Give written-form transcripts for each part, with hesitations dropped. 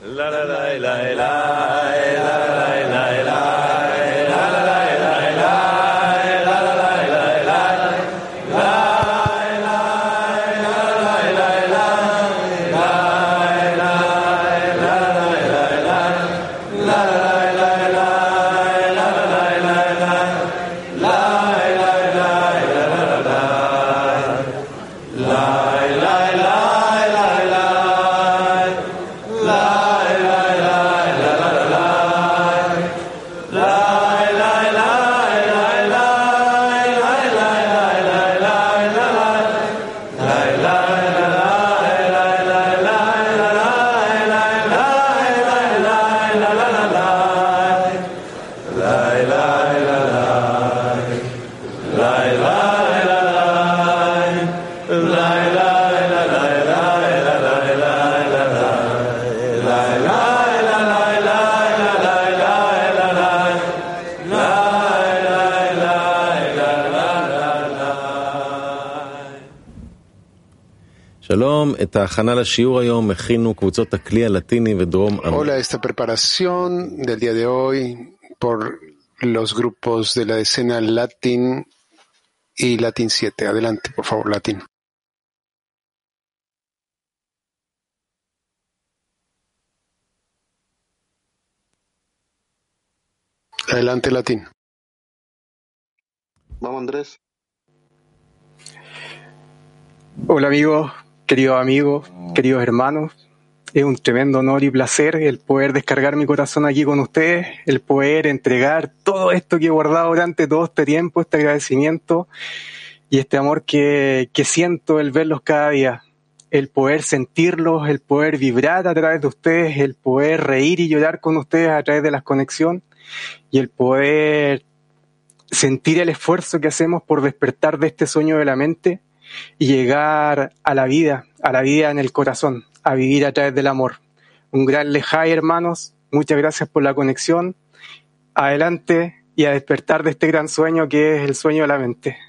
Hola, esta preparación del día de hoy por los grupos de la decena Latin y Latin 7. Adelante, por favor, Latin. Adelante, Latin. Vamos, Andrés. Hola amigos, queridos hermanos. Es un tremendo honor y placer el poder descargar mi corazón aquí con ustedes, el poder entregar todo esto que he guardado durante todo este tiempo, este agradecimiento y este amor que siento, el verlos cada día, el poder sentirlos, el poder vibrar a través de ustedes, el poder reír y llorar con ustedes a través de la conexión y el poder sentir el esfuerzo que hacemos por despertar de este sueño de la mente y llegar a la vida en el corazón, a vivir a través del amor. Un gran lejay, hermanos. Muchas gracias por la conexión. Adelante y a despertar de este gran sueño que es el sueño de la mente.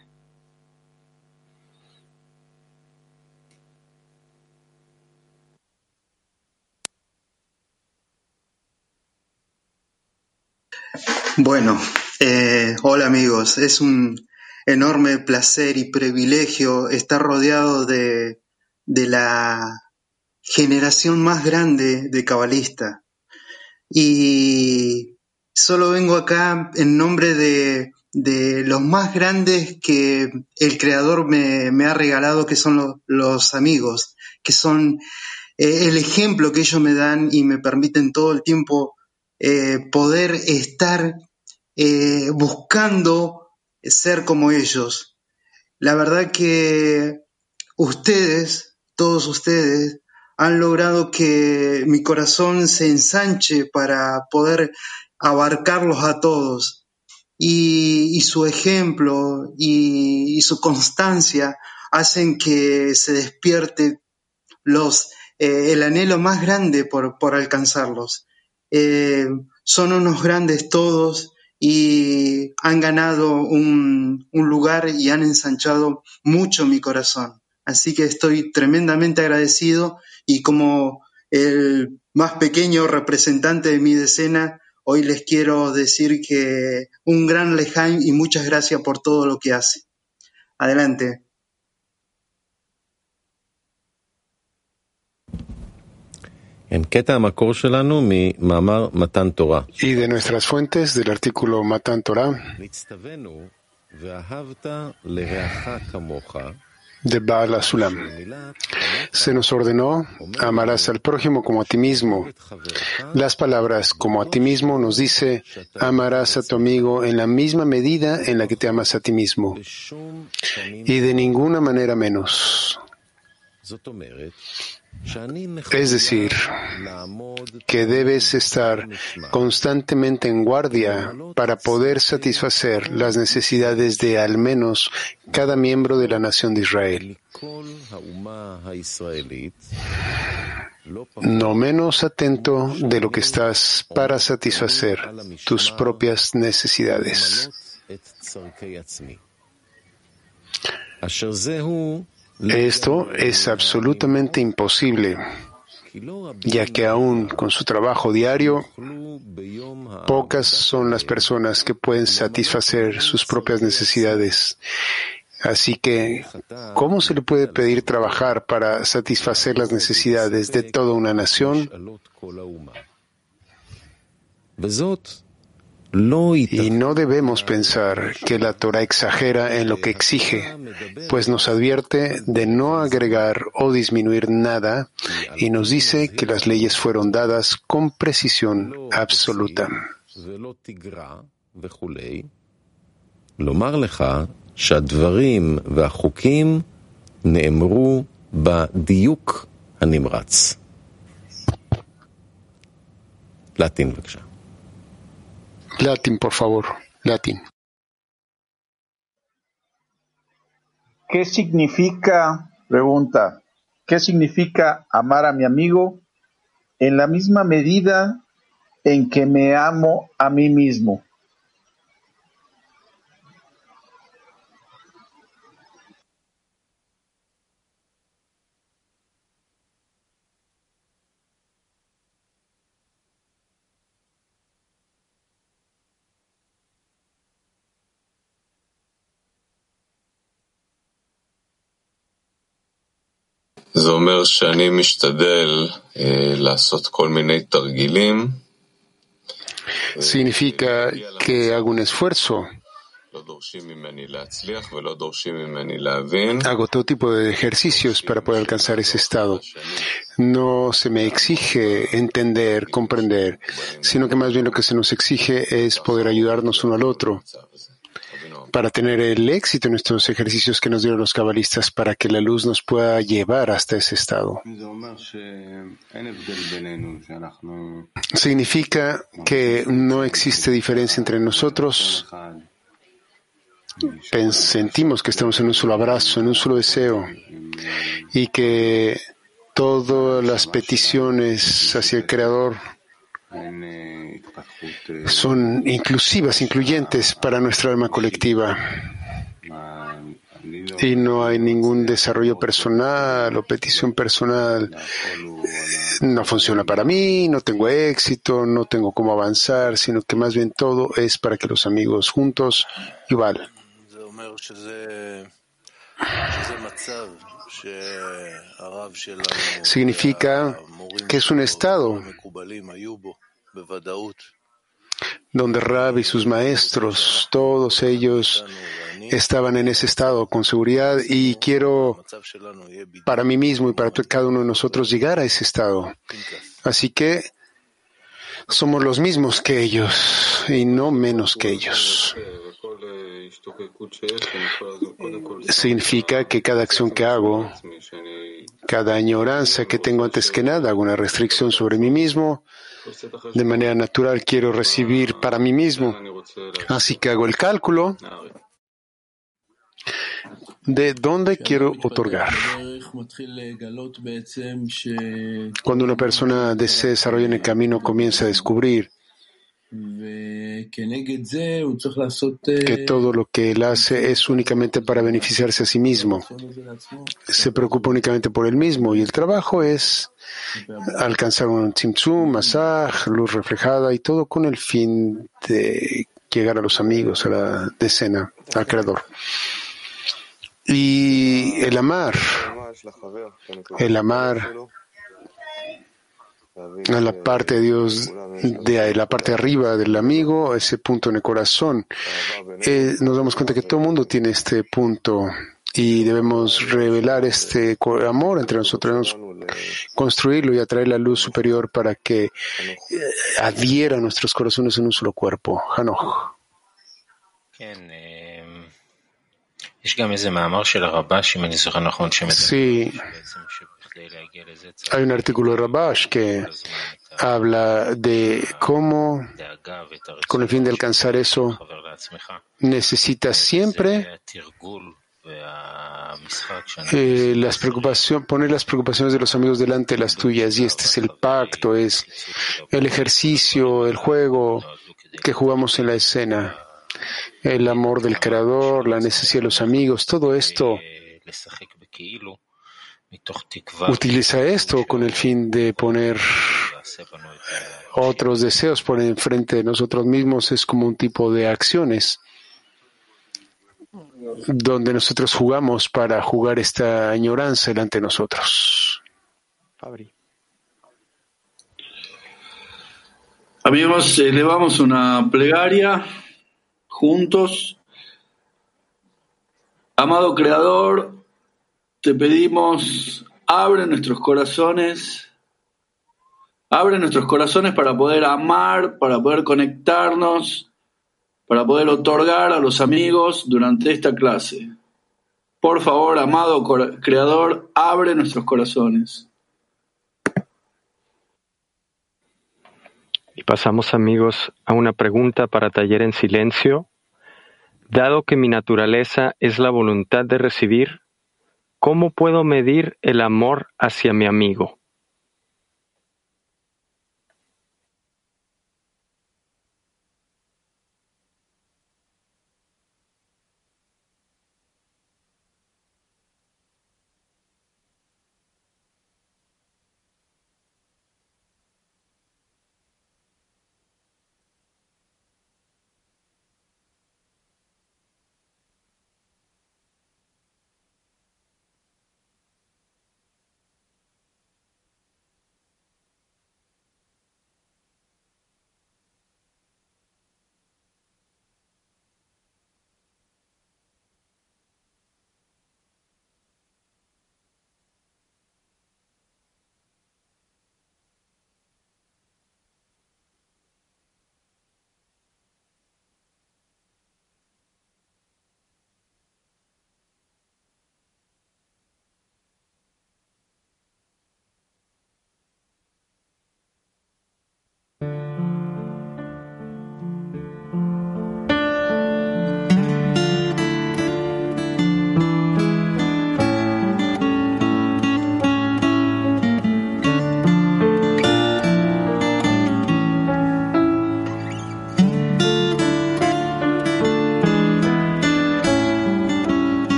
Bueno, hola amigos. Es un enorme placer y privilegio estar rodeado de la generación más grande de cabalistas. Y solo vengo acá en nombre de los más grandes que el Creador me ha regalado, que son los amigos, que son el ejemplo que ellos me dan y me permiten todo el tiempo poder estar buscando ser como ellos. La verdad que todos ustedes, han logrado que mi corazón se ensanche para poder abarcarlos a todos. Y su ejemplo y su constancia hacen que se despierte el anhelo más grande por alcanzarlos. Son unos grandes todos y han ganado un lugar y han ensanchado mucho mi corazón. Así que estoy tremendamente agradecido y como el más pequeño representante de mi decena, hoy les quiero decir que un gran lejaim y muchas gracias por todo lo que hace. Adelante. Y de nuestras fuentes del artículo Matan Torah de Baal HaSulam. Se nos ordenó: amarás al prójimo como a ti mismo. Las palabras como a ti mismo nos dice: amarás a tu amigo en la misma medida en la que te amas a ti mismo, y de ninguna manera menos. Es decir, que debes estar constantemente en guardia para poder satisfacer las necesidades de al menos cada miembro de la nación de Israel. No menos atento de lo que estás para satisfacer tus propias necesidades. Esto es absolutamente imposible, ya que aún con su trabajo diario, pocas son las personas que pueden satisfacer sus propias necesidades. Así que, ¿cómo se le puede pedir trabajar para satisfacer las necesidades de toda una nación? Y no debemos pensar que la Torah exagera en lo que exige, pues nos advierte de no agregar o disminuir nada y nos dice que las leyes fueron dadas con precisión absoluta. שהדברים והחוקים נאמרו בדיוק הנמרץ. Latín, בבקשה. Latín, por favor. Latín. ¿Qué significa, pregunta, qué significa amar a mi amigo en la misma medida en que me amo a mí mismo? זה אומר שאני משתדל לעשות כל מיני תרגילים. Significa que hago un esfuerzo. Hago todo tipo de ejercicios para poder alcanzar ese estado. No se me exige entender, comprender, sino que más bien lo que se nos exige es poder ayudarnos uno al otro para tener el éxito en nuestros ejercicios que nos dieron los cabalistas, para que la luz nos pueda llevar hasta ese estado. Significa que no existe diferencia entre nosotros. Sentimos que estamos en un solo abrazo, en un solo deseo, y que todas las peticiones hacia el Creador son inclusivas, incluyentes para nuestra alma colectiva. Y no hay ningún desarrollo personal o petición personal. No funciona para mí, no tengo éxito, no tengo cómo avanzar, sino que más bien todo es para que los amigos juntos igual. Significa que es un estado donde Rab y sus maestros, todos ellos estaban en ese estado con seguridad, y quiero para mí mismo y para cada uno de nosotros llegar a ese estado. Así que somos los mismos que ellos y no menos que ellos. Significa que cada acción que hago, cada añoranza que tengo antes que nada, hago una restricción sobre mí mismo. De manera natural quiero recibir para mí mismo. Así que hago el cálculo de dónde quiero otorgar. Cuando una persona se desarrolla en el camino, comienza a descubrir que todo lo que él hace es únicamente para beneficiarse a sí mismo. Se preocupa únicamente por él mismo, y el trabajo es alcanzar un tzimtzum, masaj, luz reflejada, y todo con el fin de llegar a los amigos, a la decena, al Creador. Y el amar a la parte de Dios, de la parte de arriba del amigo, ese punto en el corazón. Nos damos cuenta que todo el mundo tiene este punto y debemos revelar este amor entre nosotros, construirlo y atraer la luz superior para que adhiera a nuestros corazones en un solo cuerpo. Hanoch. Sí. Hay un artículo de Rabash que habla de cómo, con el fin de alcanzar eso, necesitas siempre poner las preocupaciones de los amigos delante de las tuyas, y este es el pacto, es el ejercicio, el juego que jugamos en la escena, el amor del Creador, la necesidad de los amigos, todo esto utiliza esto con el fin de poner otros deseos por enfrente de nosotros mismos. Es como un tipo de acciones donde nosotros jugamos para jugar esta añoranza delante de nosotros. Fabri. Amigos, elevamos una plegaria juntos. Amado Creador, te pedimos, abre nuestros corazones para poder amar, para poder conectarnos, para poder otorgar a los amigos durante esta clase. Por favor, amado Creador, abre nuestros corazones. Y pasamos, amigos, a una pregunta para taller en silencio. Dado que mi naturaleza es la voluntad de recibir, ¿cómo puedo medir el amor hacia mi amigo?